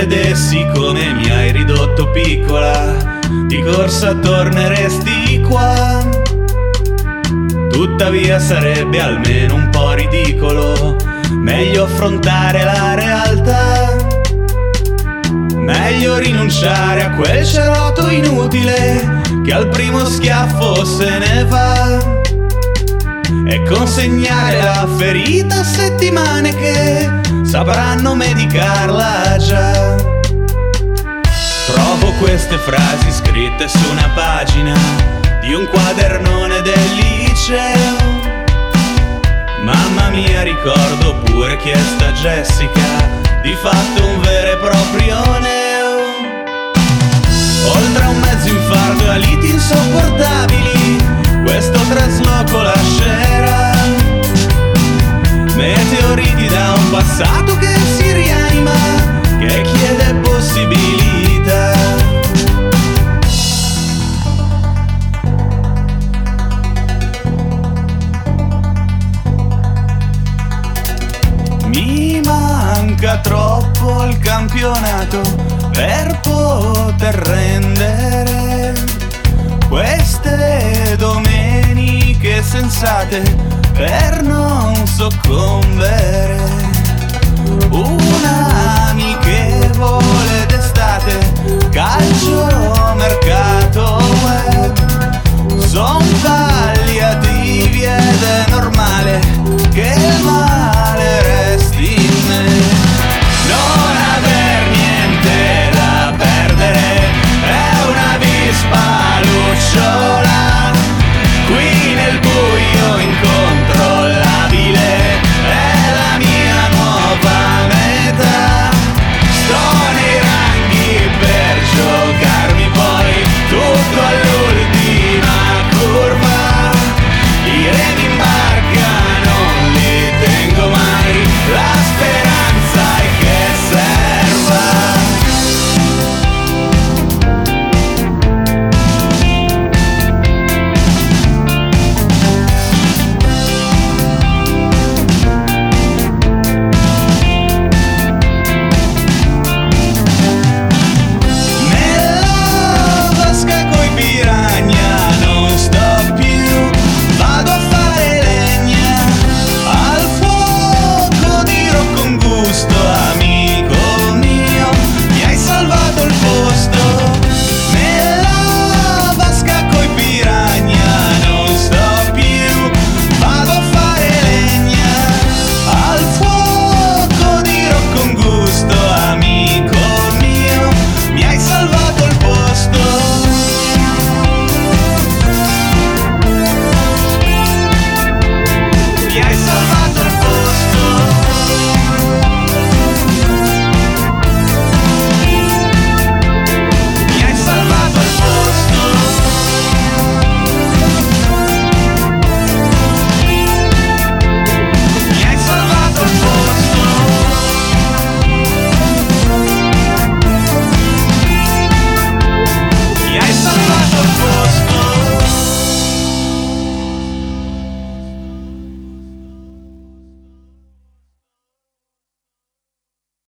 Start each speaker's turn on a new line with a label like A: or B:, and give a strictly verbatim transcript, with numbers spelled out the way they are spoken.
A: vedessi come mi hai ridotto piccola, di corsa torneresti qua. Tuttavia sarebbe almeno un po' ridicolo, meglio affrontare la realtà. Meglio rinunciare a quel ceroto inutile che al primo schiaffo se ne va, e consegnare la ferita a settimane che sapranno medicarla già. Trovo queste frasi scritte su una pagina di un quadernone del liceo. Mamma mia, ricordo pure chi è sta Jessica, di fatto un vero e proprio neo. Oltre a un mezzo infarto e a liti insopportabili, questo trasloco lascerà meteoriti da un passato che si rianima, che chiede possibilità. Mi manca troppo il campionato per poter rendere queste domeniche sensate, per non soccombere. Un'amichevole d'estate, calcio, mercato web, son